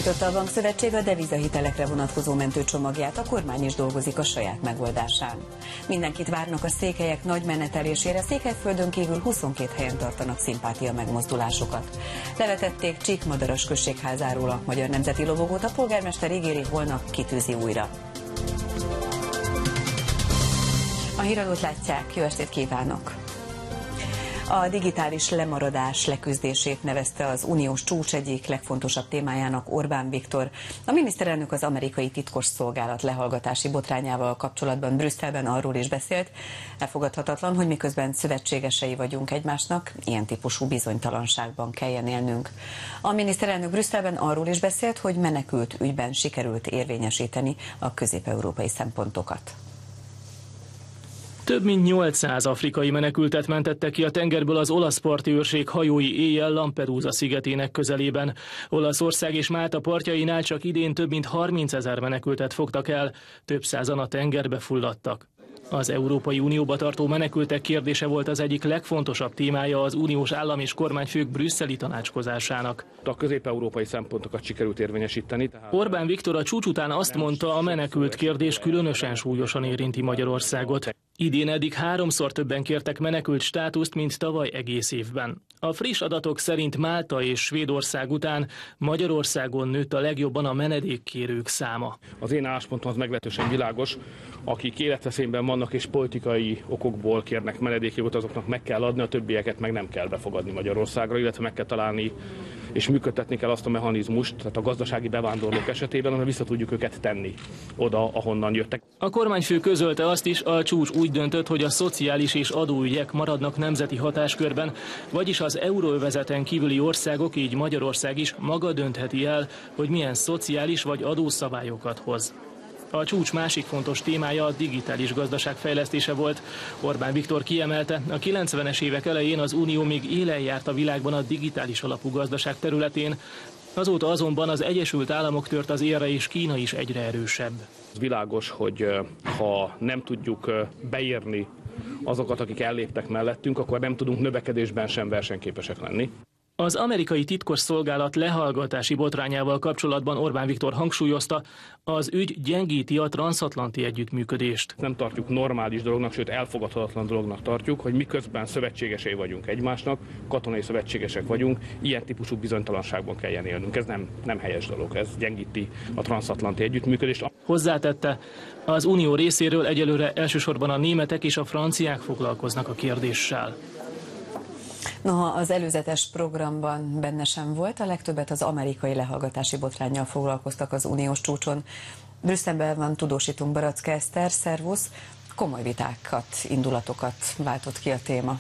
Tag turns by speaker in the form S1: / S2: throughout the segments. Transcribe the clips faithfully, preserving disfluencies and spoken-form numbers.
S1: Benyújtotta a Bankszövetség a devizahitelekre vonatkozó mentőcsomagját, a kormány is dolgozik a saját megoldásán. Mindenkit várnak a székelyek nagy menetelésére, Székelyföldön kívül huszonkét helyen tartanak szimpátia megmozdulásokat. Levetették Csíkmadaras községházáról a magyar nemzeti lobogót, a polgármester ígéri, holnap kitűzi újra. A híradót látják, jó estét kívánok! A digitális lemaradás leküzdését nevezte az uniós csúcs egyik legfontosabb témájának Orbán Viktor. A miniszterelnök az amerikai titkosszolgálat lehallgatási botrányával kapcsolatban Brüsszelben arról is beszélt. Elfogadhatatlan, hogy miközben szövetségesei vagyunk egymásnak, ilyen típusú bizonytalanságban kelljen élnünk. A miniszterelnök Brüsszelben arról is beszélt, hogy menekült ügyben sikerült érvényesíteni a közép-európai szempontokat.
S2: Több mint nyolcszáz afrikai menekültet mentettek ki a tengerből az olasz parti őrség hajói éjjel Lampedusa szigetének közelében. Olaszország és Málta partjainál csak idén több mint harmincezer menekültet fogtak el, több százan a tengerbe fulladtak. Az Európai Unióba tartó menekültek kérdése volt az egyik legfontosabb témája az uniós állam és kormányfők brüsszeli tanácskozásának.
S3: A közép-európai szempontokat sikerült érvényesíteni. Tehát...
S2: Orbán Viktor a csúcs után azt mondta, a menekült kérdés különösen súlyosan érinti Magyarországot. Idén eddig háromszor többen kértek menekült státuszt, mint tavaly egész évben. A friss adatok szerint Málta és Svédország után Magyarországon nőtt a legjobban a menedékkérők száma.
S3: Az én álláspontom az meglehetősen világos. Akik életveszélyben vannak és politikai okokból kérnek menedékjogot, azoknak meg kell adni, a többieket meg nem kell befogadni Magyarországra, illetve meg kell találni és működtetni kell azt a mechanizmust, tehát a gazdasági bevándorlók esetében, ahol vissza tudjuk őket tenni oda, ahonnan jöttek.
S2: A kormányfő közölte azt is, a csúcs úgy döntött, hogy a szociális és adóügyek maradnak nemzeti hatáskörben, vagyis az euróövezeten kívüli országok, így Magyarország is maga döntheti el, hogy milyen szociális vagy adószabályokat hoz. A csúcs másik fontos témája a digitális gazdaság fejlesztése volt. Orbán Viktor kiemelte, a kilencvenes évek elején az Unió még élen járt a világban a digitális alapú gazdaság területén. Azóta azonban az Egyesült Államok tört az élre, és Kína is egyre erősebb.
S3: Világos, hogy ha nem tudjuk beírni azokat, akik elléptek mellettünk, akkor nem tudunk növekedésben sem versenyképesek lenni.
S2: Az amerikai titkosszolgálat lehallgatási botrányával kapcsolatban Orbán Viktor hangsúlyozta, az ügy gyengíti a transzatlanti együttműködést.
S3: Nem tartjuk normális dolognak, sőt elfogadhatatlan dolognak tartjuk, hogy miközben szövetségesei vagyunk egymásnak, katonai szövetségesek vagyunk, ilyen típusú bizonytalanságban kelljen élnünk. Ez nem, nem helyes dolog, ez gyengíti a transzatlanti együttműködést.
S2: Hozzátette, az unió részéről egyelőre elsősorban a németek és a franciák foglalkoznak a kérdéssel.
S1: Noha az előzetes programban benne sem volt, a legtöbbet az amerikai lehallgatási botránnyal foglalkoztak az uniós csúcson. Brüsszelben van tudósítunk Baraczka Eszter, szervusz, komoly vitákat, indulatokat váltott ki a téma.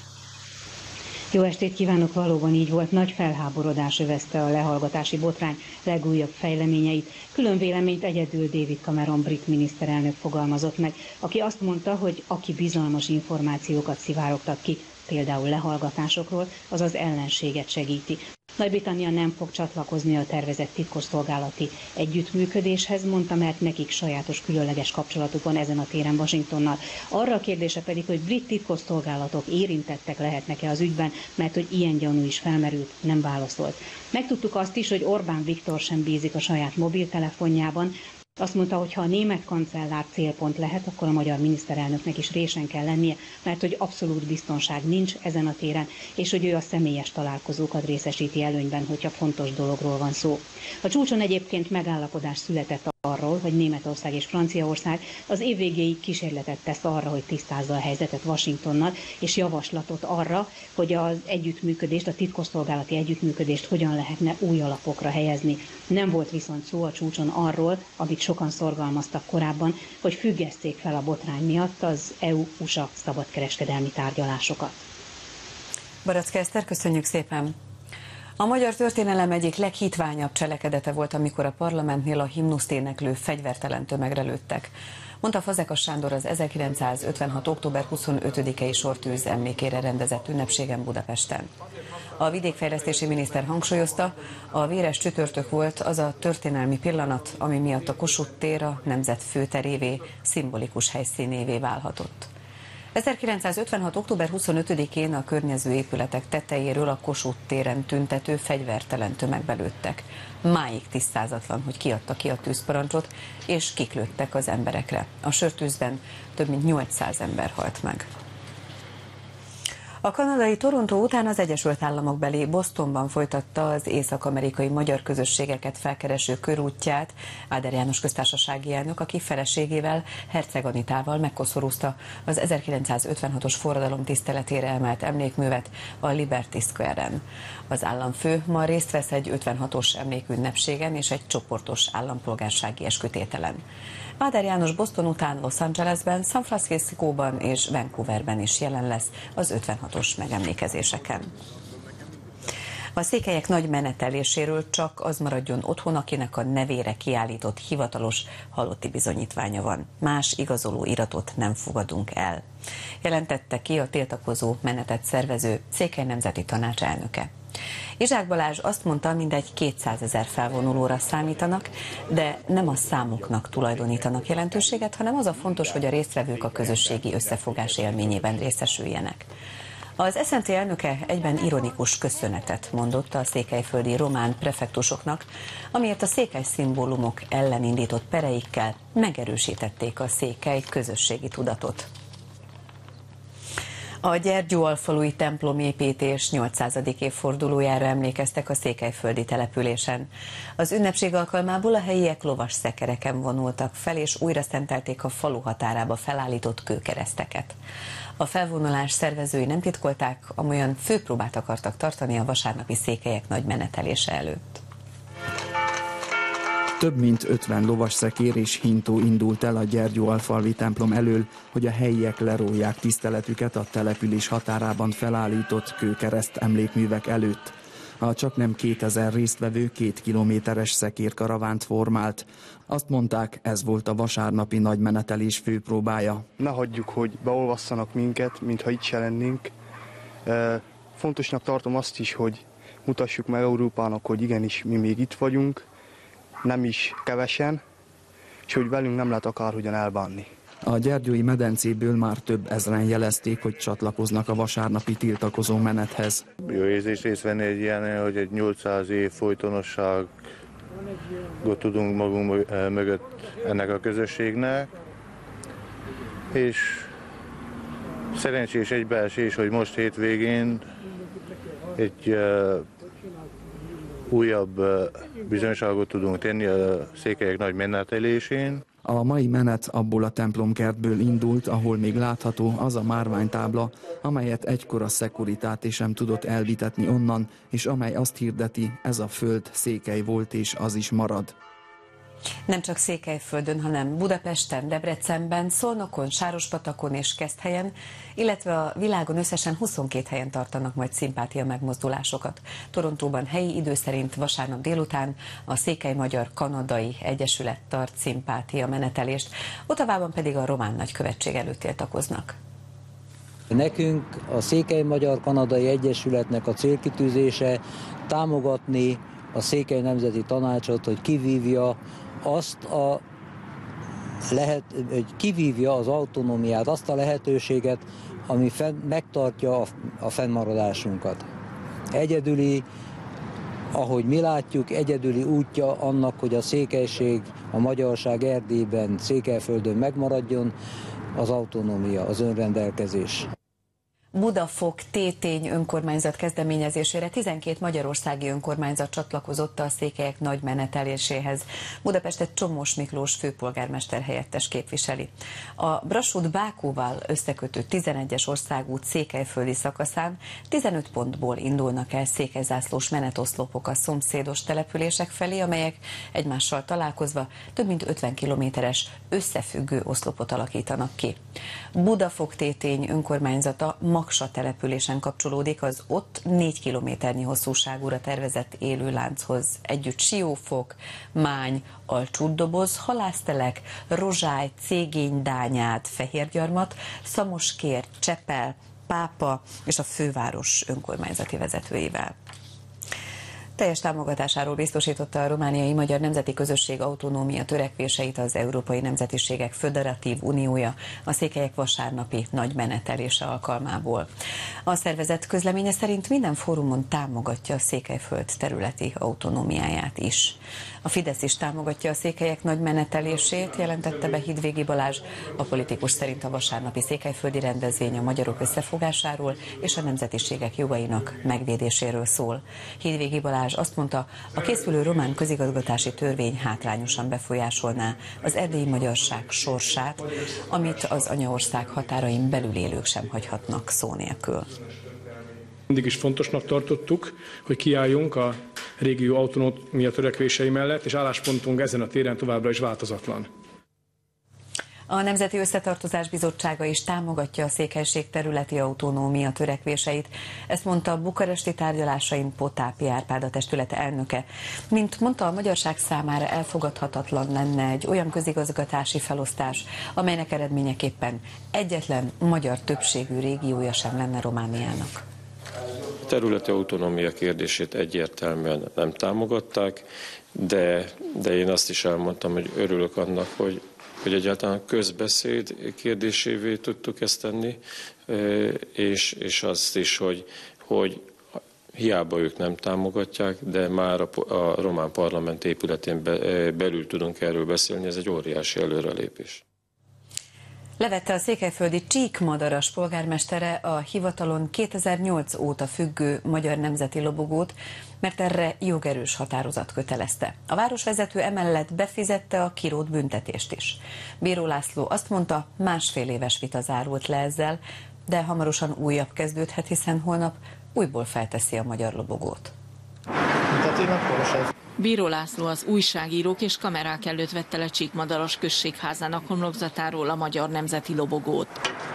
S4: Jó estét kívánok, valóban így volt, nagy felháborodás övezte a lehallgatási botrány legújabb fejleményeit. Külön véleményt egyedül David Cameron brit miniszterelnök fogalmazott meg, aki azt mondta, hogy aki bizalmas információkat szivárogtat ki, például lehallgatásokról, az az ellenséget segíti. Nagy-Britannia nem fog csatlakozni a tervezett titkosszolgálati együttműködéshez, mondta, mert nekik sajátos különleges kapcsolatuk van ezen a téren Washingtonnal. Arra a kérdése pedig, hogy brit titkosszolgálatok érintettek lehetnek-e az ügyben, mert hogy ilyen gyanú is felmerült, nem válaszolt. Megtudtuk azt is, hogy Orbán Viktor sem bízik a saját mobiltelefonjában. Azt mondta, hogy ha a német kancellár célpont lehet, akkor a magyar miniszterelnöknek is résen kell lennie, mert hogy abszolút biztonság nincs ezen a téren, és hogy ő a személyes találkozókat részesíti előnyben, hogyha fontos dologról van szó. A csúcson egyébként megállapodás született arról, hogy Németország és Franciaország az év végéig kísérletet tesz arra, hogy tisztázza a helyzetet Washingtonnal, és javaslatot arra, hogy az együttműködést, a titkosszolgálati együttműködést hogyan lehetne új alapokra helyezni. Nem volt viszont szó a csúcson arról, amit sokan szorgalmaztak korábban, hogy függesszék fel a botrány miatt az é u u es á szabadkereskedelmi tárgyalásokat.
S1: Baraczka Eszter, köszönjük szépen! A magyar történelem egyik leghitványabb cselekedete volt, amikor a parlamentnél a himnuszt éneklő fegyvertelen tömegre lőttek, mondta Fazekas Sándor az ezerkilencszázötvenhat. október huszonötödikei sortűz emlékére rendezett ünnepségen Budapesten. A vidékfejlesztési miniszter hangsúlyozta, a véres csütörtök volt az a történelmi pillanat, ami miatt a Kossuth tér a nemzet főterévé, szimbolikus helyszínévé válhatott. ezerkilencszázötvenhat. október huszonötödikén a környező épületek tetejéről a Kossuth téren tüntető fegyvertelen tömegbe lőttek. Máig tisztázatlan, hogy ki adta ki a tűzparancsot, és kik lőttek az emberekre. A sörtűzben több mint nyolcszáz ember halt meg. A kanadai Toronto után az Egyesült Államok beli Bostonban folytatta az észak-amerikai magyar közösségeket felkereső körútját Áder János köztársasági elnök, aki feleségével, Herceg Anitával megkoszorúzta az ezerkilencszázötvenhatos forradalom tiszteletére emelt emlékművet a Liberty Square-en. Az államfő ma részt vesz egy ötvenhatos emlékünnepségen és egy csoportos állampolgársági eskütételen. Áder János Boston után Los Angelesben, San Franciscóban és Vancouverben is jelen lesz az ötvenhatos megemlékezéseken. A székelyek nagy meneteléséről csak az maradjon otthon, akinek a nevére kiállított hivatalos halotti bizonyítványa van. Más igazoló iratot nem fogadunk el, jelentette ki a tiltakozó menetet szervező Székely Nemzeti Tanács elnöke. Izsák Balázs azt mondta, mindegy kétszázezer felvonulóra számítanak, de nem a számoknak tulajdonítanak jelentőséget, hanem az a fontos, hogy a résztvevők a közösségi összefogás élményében részesüljenek. Az es zé en té elnöke egyben ironikus köszönetet mondott a székelyföldi román prefektusoknak, amiért a székely szimbólumok ellen indított pereikkel megerősítették a székely közösségi tudatot. A Gyergyóalfalui templomépítés nyolcszázadik évfordulójára emlékeztek a székelyföldi településen. Az ünnepség alkalmából a helyiek lovas szekereken vonultak fel, és újra szentelték a falu határába felállított kőkereszteket. A felvonulás szervezői nem titkolták, amolyan főpróbát akartak tartani a vasárnapi székelyek nagy menetelése előtt.
S5: Több mint ötven lovasszekér és hintó indult el a Gyergyóalfalvi templom elől, hogy a helyiek lerólják tiszteletüket a település határában felállított kőkereszt emlékművek előtt. A csaknem kétezer résztvevő két kilométeres szekérkaravánt formált. Azt mondták, ez volt a vasárnapi nagymenetelés főpróbája.
S6: Ne hagyjuk, hogy beolvasszanak minket, mintha itt se lennénk. Fontosnak tartom azt is, hogy mutassuk meg Európának, hogy igenis mi még itt vagyunk, nem is kevesen, és hogy velünk nem lehet akárhogyan elbánni.
S5: A Gyergyói medencéből már több ezren jelezték, hogy csatlakoznak a vasárnapi tiltakozó menethez.
S7: Jó érzés részt venni egy ilyen, hogy egy nyolcszáz év folytonosságot tudunk magunk mögött ennek a közösségnek, és szerencsés egybeesés, hogy most hétvégén egy uh, újabb uh, bizonyságot tudunk tenni a székelyek nagy menetelésén.
S5: A mai menet abból a templomkertből indult, ahol még látható az a márványtábla, amelyet egykor a Securitate sem tudott elvitetni onnan, és amely azt hirdeti, ez a föld székely volt és az is marad.
S1: Nem csak Székelyföldön, hanem Budapesten, Debrecenben, Szolnokon, Sárospatakon és Keszthelyen, illetve a világon összesen huszonkét helyen tartanak majd szimpátia megmozdulásokat. Torontóban helyi idő szerint vasárnap délután a Székely Magyar Kanadai Egyesület tart szimpátia menetelést, Ottawában pedig a román nagykövetség előtt tiltakoznak.
S8: Nekünk a Székely Magyar Kanadai Egyesületnek a célkitűzése támogatni a Székely Nemzeti Tanácsot, hogy kivívja azt a lehet, hogy kivívja az autonómiát, azt a lehetőséget, ami fenn, megtartja a, a fennmaradásunkat. Egyedüli, ahogy mi látjuk, egyedüli útja annak, hogy a székelység, a magyarság Erdélyben, Székelyföldön megmaradjon, az autonómia, az önrendelkezés.
S1: Budafok Tétény önkormányzat kezdeményezésére tizenkét magyarországi önkormányzat csatlakozott a székelyek nagy meneteléséhez. Budapestet Csomós Miklós főpolgármester helyettes képviseli. A Brassut-Bákóval összekötő tizenegyes országút székelyföldi szakaszán tizenöt pontból indulnak el székelyzászlós menetoszlopok a szomszédos települések felé, amelyek egymással találkozva több mint ötven kilométeres összefüggő oszlopot alakítanak ki. Budafok Tétény önkormányzata Maksa településen kapcsolódik az ott négy kilométernyi hosszúságúra tervezett élőlánchoz. Együtt Siófok, Mány, Alcsútdoboz, Halásztelek, Rozsály, Cégény, Dányád, Fehérgyarmat, Szamoskért, Csepel, Pápa és a főváros önkormányzati vezetőivel. teljes támogatásáról biztosította a romániai magyar nemzeti közösség autonómia törekvéseit az Európai Nemzetiségek Föderatív Uniója a székelyek vasárnapi nagy menetelése alkalmából. A szervezet közleménye szerint minden fórumon támogatja a Székelyföld területi autonómiáját is. A Fidesz is támogatja a székelyek nagy menetelését, jelentette be Hidvégi Balázs. A politikus szerint a vasárnapi székelyföldi rendezvény a magyarok összefogásáról és a nemzetiségek jogainak megvédéséről szól. Hidvégi Balázs azt mondta, a készülő román közigazgatási törvény hátrányosan befolyásolná az erdélyi magyarság sorsát, amit az anyaország határain belül élők sem hagyhatnak szó nélkül.
S9: Mindig is fontosnak tartottuk, hogy kiálljunk a régió autonómia törekvései mellett, és álláspontunk ezen a téren továbbra is változatlan.
S1: A Nemzeti Összetartozás Bizottsága is támogatja a székelység területi autonómia törekvéseit. Ezt mondta a bukaresti tárgyalásain Potápi Árpád, a testület elnöke. Mint mondta, a magyarság számára elfogadhatatlan lenne egy olyan közigazgatási felosztás, amelynek eredményeképpen egyetlen magyar többségű régiója sem lenne Romániának.
S10: A területi autonómia kérdését egyértelműen nem támogatták, de, de én azt is elmondtam, hogy örülök annak, hogy, hogy egyáltalán közbeszéd kérdésévé tudtuk ezt tenni, és, és azt is, hogy, hogy hiába ők nem támogatják, de már a, a román parlament épületén be, belül tudunk erről beszélni, ez egy óriási előrelépés.
S1: Levette a székelyföldi Csíkmadaras polgármestere a hivatalon kétezer-nyolc óta függő magyar nemzeti lobogót, mert erre jogerős határozat kötelezte. A városvezető emellett befizette a kirótt büntetést is. Bíró László azt mondta, másfél éves vita zárult le ezzel, de hamarosan újabb kezdődhet, hiszen holnap újból felteszi a magyar lobogót.
S11: Bíró László az újságírók és kamerák előtt vette le Csíkmadaras községházának homlokzatáról a magyar nemzeti lobogót.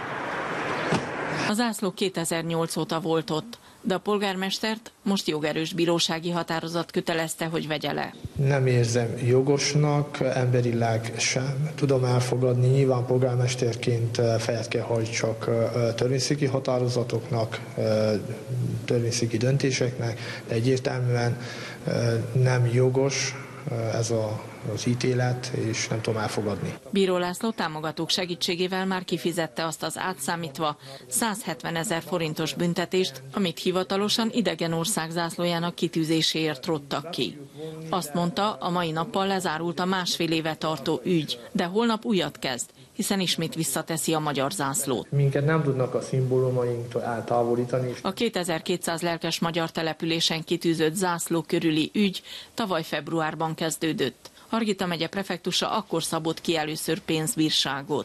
S11: A zászló kétezer-nyolc óta volt ott, de a polgármestert most jogerős bírósági határozat kötelezte, hogy vegye le.
S12: Nem érzem jogosnak, emberileg sem tudom elfogadni. Nyilván polgármesterként fejet kell hajtsak törvényszéki határozatoknak, törvényszéki döntéseknek, de egyértelműen nem jogos ez a, az ítélet, és nem tudom elfogadni.
S11: Bíró László támogatók segítségével már kifizette azt az átszámítva százhetven ezer forintos büntetést, amit hivatalosan idegen ország zászlójának kitűzéséért róttak ki. Azt mondta, a mai nappal lezárult a másfél éve tartó ügy, de holnap újat kezd, hiszen ismét visszateszi a magyar zászlót.
S12: Minket nem tudnak a szimbólumainktól eltávolítani.
S11: A kétezer-kétszáz lelkes magyar településen kitűzött zászló körüli ügy tavaly februárban kezdődött. Hargita megye prefektusa akkor szabott ki először pénzbírságot.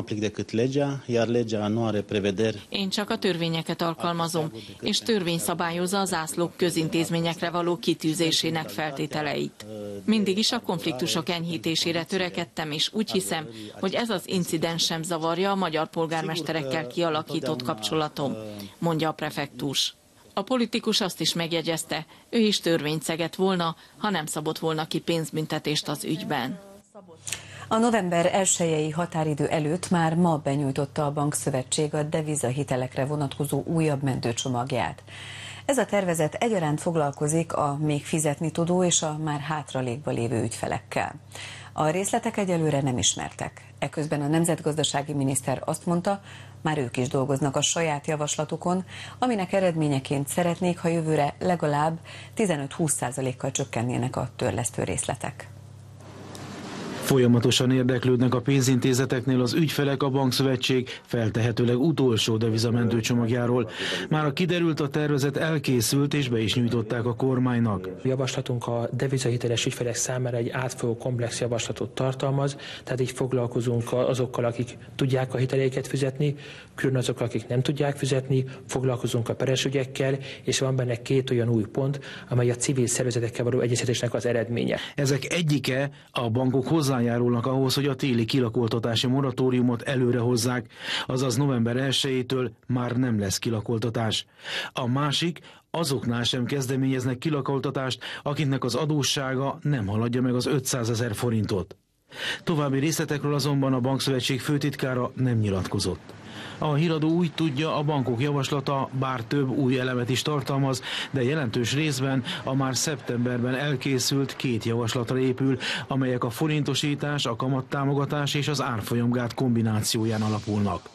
S11: Én csak a törvényeket alkalmazom, és törvény szabályozza a zászlók közintézményekre való kitűzésének feltételeit. Mindig is a konfliktusok enyhítésére törekedtem, és úgy hiszem, hogy ez az incidens sem zavarja a magyar polgármesterekkel kialakított kapcsolatom, mondja a prefektus. A politikus azt is megjegyezte, ő is törvényt szegett volna, ha nem szabott volna ki pénzbüntetést az ügyben.
S1: A november elsejei határidő előtt már ma benyújtotta a Bankszövetség a devizahitelekre vonatkozó újabb mentőcsomagját. Ez a tervezet egyaránt foglalkozik a még fizetni tudó és a már hátralékba lévő ügyfelekkel. A részletek egyelőre nem ismertek. Eközben a nemzetgazdasági miniszter azt mondta, már ők is dolgoznak a saját javaslatukon, aminek eredményeként szeretnék, ha jövőre legalább tizenöt-húsz százalékkal csökkennének a törlesztő részletek.
S13: Folyamatosan érdeklődnek a pénzintézeteknél az ügyfelek a Bankszövetség feltehetőleg utolsó devizamentő csomagjáról. Már kiderült, a tervezet elkészült és be is nyújtották a kormánynak.
S14: A javaslatunk a devizahiteles ügyfelek számára egy átfogó komplex javaslatot tartalmaz, tehát így foglalkozunk azokkal, akik tudják a hiteleiket fizetni, külön azokkal, akik nem tudják fizetni, foglalkozunk a peres ügyekkel, és van benne két olyan új pont, amely a civil szervezetekkel való egyeztetésnek az eredménye.
S13: Ezek egyike, a bankok hozzájárulnak ahhoz, hogy a téli kilakoltatási moratóriumot előre hozzák, azaz november elsejétől már nem lesz kilakoltatás. A másik, azoknál sem kezdeményeznek kilakoltatást, akiknek az adóssága nem haladja meg az ötszázezer forintot. További részletekről azonban a Bankszövetség főtitkára nem nyilatkozott. A híradó úgy tudja, a bankok javaslata bár több új elemet is tartalmaz, de jelentős részben a már szeptemberben elkészült két javaslatra épül, amelyek a forintosítás, a kamattámogatás és az árfolyamgát kombinációján alapulnak.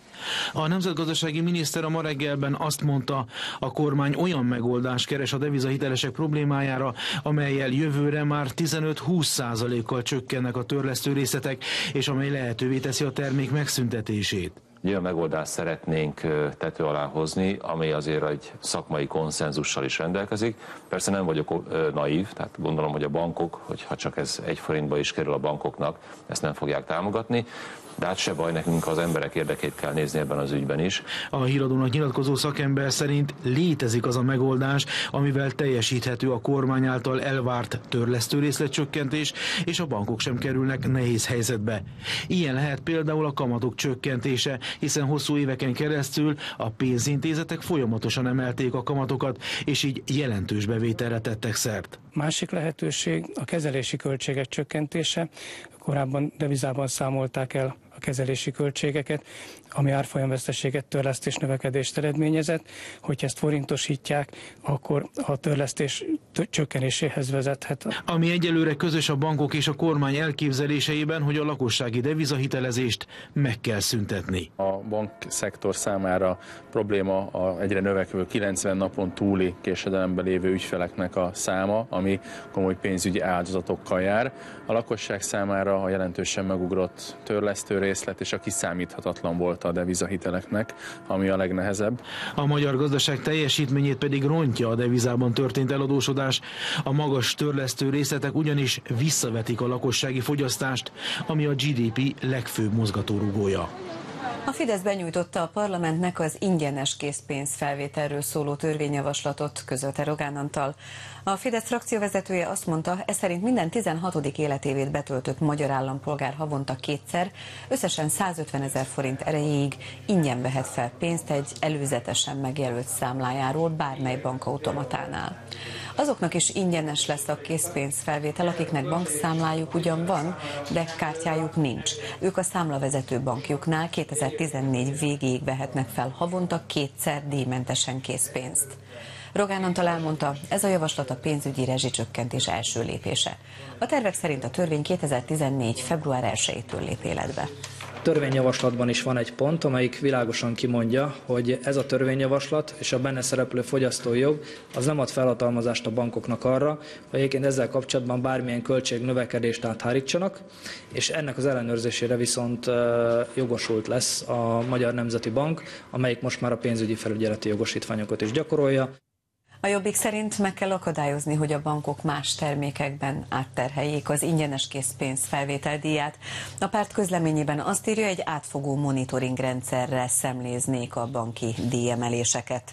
S13: A nemzetgazdasági miniszter a ma reggelben azt mondta, a kormány olyan megoldást keres a devizahitelesek problémájára, amellyel jövőre már tizenöt-húsz százalékkal csökkennek a törlesztő részletek, és amely lehetővé teszi a termék megszüntetését.
S15: Olyan megoldást szeretnénk tető alá hozni, ami azért egy szakmai konszenzussal is rendelkezik. Persze nem vagyok naív, tehát gondolom, hogy a bankok, hogyha csak ez egy forintba is kerül a bankoknak, ezt nem fogják támogatni. De hát se baj, nekünk az emberek érdekét kell nézni ebben az ügyben is.
S13: A híradónak nyilatkozó szakember szerint létezik az a megoldás, amivel teljesíthető a kormány által elvárt törlesztő részletcsökkentés, és a bankok sem kerülnek nehéz helyzetbe. Ilyen lehet például a kamatok csökkentése, hiszen hosszú éveken keresztül a pénzintézetek folyamatosan emelték a kamatokat, és így jelentős bevételre tettek szert.
S16: Másik lehetőség a kezelési költségek csökkentése. Korábban devizában számolták el a kezelési költségeket, ami árfolyamveszteséget, törlesztés növekedést eredményezett. Hogyha ezt forintosítják, akkor a törlesztés csökkenéséhez vezethet.
S13: Ami egyelőre közös a bankok és a kormány elképzeléseiben, hogy a lakossági devizahitelezést meg kell szüntetni.
S17: A bankszektor számára probléma a egyre növekvő kilencven napon túli késedelemben lévő ügyfeleknek a száma, ami komoly pénzügyi áldozatokkal jár. A lakosság számára a jelentősen megugrott törlesztő részlet és a kiszámíthatatlan volt a devizahiteleknek, ami a legnehezebb.
S13: A magyar gazdaság teljesítményét pedig rontja a devizában történt eladósodás. A magas törlesztő részletek ugyanis visszavetik a lakossági fogyasztást, ami a gé dé pé legfőbb mozgatórugója.
S1: A Fidesz benyújtotta a parlamentnek az ingyenes készpénzfelvételről szóló törvényjavaslatot, közölte Rogán Antal. A Fidesz frakcióvezetője azt mondta, ez szerint minden tizenhatodik életévét betöltött magyar állampolgár havonta kétszer, összesen százötvenezer forint erejéig ingyen vehet fel pénzt egy előzetesen megjelölt számlájáról bármely bankautomatánál. Azoknak is ingyenes lesz a készpénzfelvétel, akiknek bankszámlájuk ugyan van, de kártyájuk nincs. Ők a számlavezető bankjuknál kétezer-tizennégy végéig vehetnek fel havonta kétszer díjmentesen készpénzt. Rogán Antal elmondta, ez a javaslat a pénzügyi rezsicsökkentés első lépése. A tervek szerint a törvény kétezer-tizennégy február elsejétől lép életbe.
S18: Törvényjavaslatban is van egy pont, amelyik világosan kimondja, hogy ez a törvényjavaslat és a benne szereplő fogyasztói jog az nem ad felhatalmazást a bankoknak arra, hogy egyébként ezzel kapcsolatban bármilyen költségnövekedést áthárítsanak, és ennek az ellenőrzésére viszont jogosult lesz a Magyar Nemzeti Bank, amelyik most már a pénzügyi felügyeleti jogosítványokat is gyakorolja.
S1: A Jobbik szerint meg kell akadályozni, hogy a bankok más termékekben átterheljék az ingyenes készpénz felvételdíját. A párt közleményében azt írja, egy átfogó monitoring rendszerre szemléznék a banki díjemeléseket.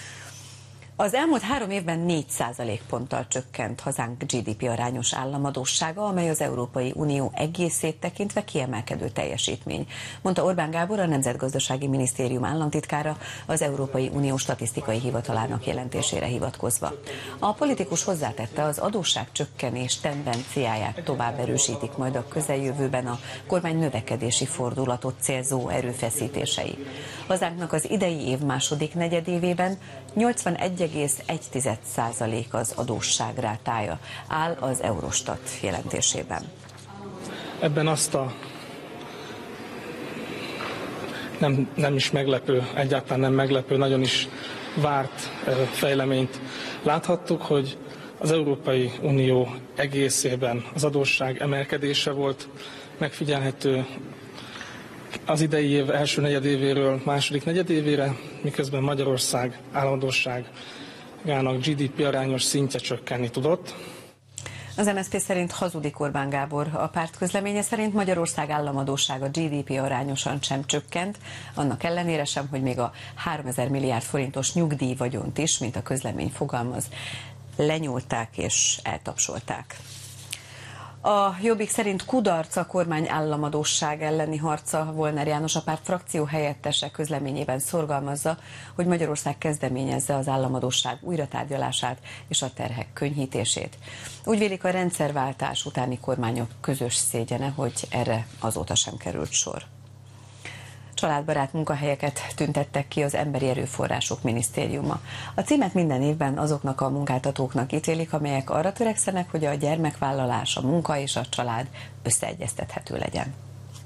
S1: Az elmúlt három évben négy százalékponttal csökkent hazánk gé dé pé arányos államadóssága, amely az Európai Unió egészét tekintve kiemelkedő teljesítmény, mondta Orbán Gábor, a Nemzetgazdasági Minisztérium államtitkára az Európai Unió Statisztikai Hivatalának jelentésére hivatkozva. A politikus hozzátette, az adósság csökkenés tendenciáját tovább erősítik majd a közeljövőben a kormány növekedési fordulatot célzó erőfeszítései. Hazánknak az idei év második negyedévében nyolcvanegy egész egy százalék az adósságrátája áll az Eurostat jelentésében.
S9: Ebben azt a nem, nem is meglepő, egyáltalán nem meglepő, nagyon is várt fejleményt láthattuk, hogy az Európai Unió egészében az adósság emelkedése volt megfigyelhető az idei év első negyedévéről második negyedévére, miközben Magyarország államadósságának gé dé pé arányos szintje csökkenni tudott.
S1: Az em es zé pé szerint hazudik Orbán Gábor. A párt közleménye szerint Magyarország államadóssága gé dé pé arányosan sem csökkent, annak ellenére sem, hogy még a háromezer milliárd forintos nyugdíjvagyont is, mint a közlemény fogalmaz, lenyúlták és eltapsolták. A Jobbik szerint kudarc a kormány államadósság elleni harca. Volner János, a párt frakció helyettese közleményében szorgalmazza, hogy Magyarország kezdeményezze az államadósság újratárgyalását és a terhek könnyítését. Úgy vélik, a rendszerváltás utáni kormányok közös szégyene, hogy erre azóta sem került sor. Családbarát munkahelyeket tüntettek ki az Emberi Erőforrások Minisztériuma. A címet minden évben azoknak a munkáltatóknak ítélik, amelyek arra törekszenek, hogy a gyermekvállalás, a munka és a család összeegyeztethető legyen.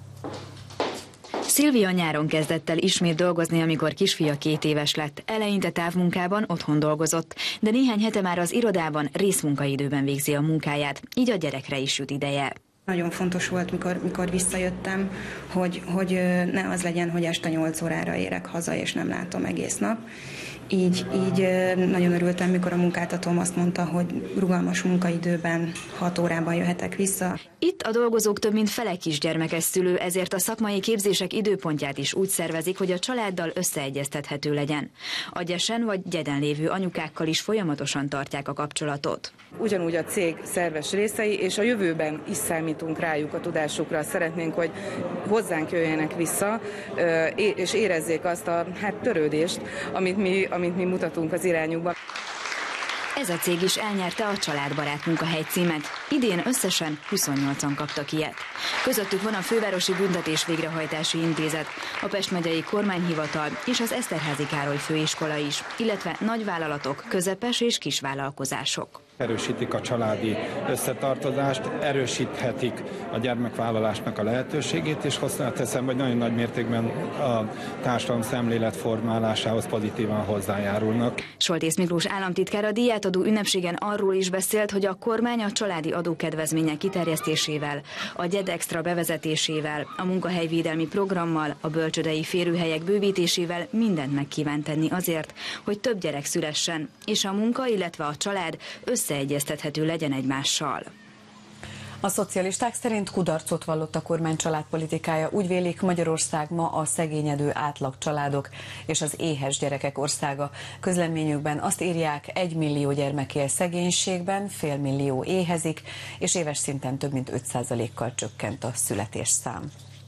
S19: Szilvia nyáron kezdett el ismét dolgozni, amikor kisfia két éves lett. Eleinte távmunkában otthon dolgozott, de néhány hete már az irodában részmunkaidőben végzi a munkáját, így a gyerekre is jut ideje.
S20: Nagyon fontos volt, mikor, mikor visszajöttem, hogy, hogy ne az legyen, hogy este nyolc órára érek haza, és nem látom egész nap. Így, így nagyon örültem, mikor a munkáltatóm azt mondta, hogy rugalmas munkaidőben hat órában jöhetek vissza.
S19: Itt a dolgozók több mint fele kisgyermekes szülő, ezért a szakmai képzések időpontját is úgy szervezik, hogy a családdal összeegyeztethető legyen. A gyesen vagy gyeden lévő anyukákkal is folyamatosan tartják a kapcsolatot.
S21: Ugyanúgy a cég szerves részei, és a jövőben is számítunk rájuk a tudásukra. Szeretnénk, hogy hozzánk jöjjenek vissza, és érezzék azt a hát, törődést, amit mi, amit mi mutatunk az irányukban.
S19: Ez a cég is elnyerte a Családbarát munkahely címet. Idén összesen huszonnyolcan kaptak ilyet. Közöttük van a Fővárosi Büntetés Végrehajtási Intézet, a Pest megyei kormányhivatal és az Eszterházy Károly főiskola is, illetve nagyvállalatok, közepes és kisvállalkozások.
S22: Erősítik a családi összetartozást, erősíthetik a gyermekvállalásnak a lehetőségét, és hozzáteszem, hogy nagyon nagy mértékben a társadalom szemlélet formálásához pozitívan hozzájárulnak.
S19: Soltész Miklós államtitkár a díjátadó ünnepségen arról is beszélt, hogy a kormány a családi adókedvezmények kiterjesztésével, a gyed extra bevezetésével, a munkahelyvédelmi programmal, a bölcsődei férőhelyek bővítésével mindent meg kíván tenni azért, hogy több gyerek szülessen, és a munka, illetve a család összeegyeztethető legyen egymással.
S1: A szocialisták szerint kudarcot vallott a kormány családpolitikája. Úgy vélik, Magyarország ma a szegényedő átlagcsaládok és az éhes gyerekek országa. Közleményükben azt írják, egy millió gyermek él szegénységben, fél millió éhezik, és éves szinten több mint öt százalékkal csökkent a születésszám.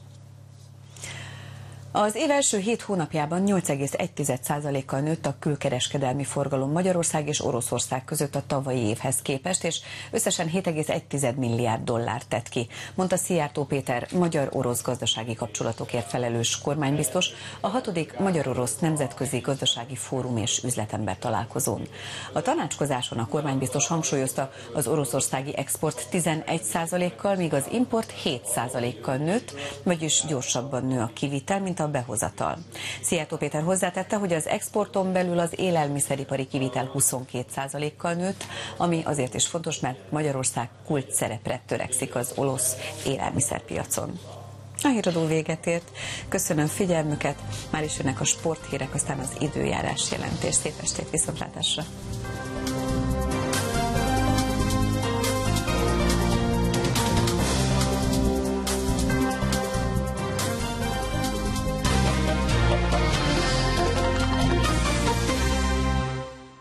S1: Az év első hét hónapjában nyolc egész egy százalékkal nőtt a külkereskedelmi forgalom Magyarország és Oroszország között a tavalyi évhez képest, és összesen hét egész egy milliárd dollár tett ki, mondta Szijjártó Péter, magyar-orosz gazdasági kapcsolatokért felelős kormánybiztos a hatodik Magyar-orosz Nemzetközi Gazdasági Fórum és Üzletember találkozón. A tanácskozáson a kormánybiztos hangsúlyozta, az oroszországi export tizenegy százalékkal, míg az import hét százalékkal nőtt, vagyis gyorsabban nő a kivitel, mint a behozatal. Szijjártó Péter hozzátette, hogy az exporton belül az élelmiszeripari kivitel huszonkét százalékkal nőtt, ami azért is fontos, mert Magyarország kult szerepre törekszik az orosz élelmiszerpiacon. A híradó véget ért. Köszönöm figyelmüket, már is jönnek a sporthírek, aztán az időjárás jelentés. Szép estét, viszontlátásra!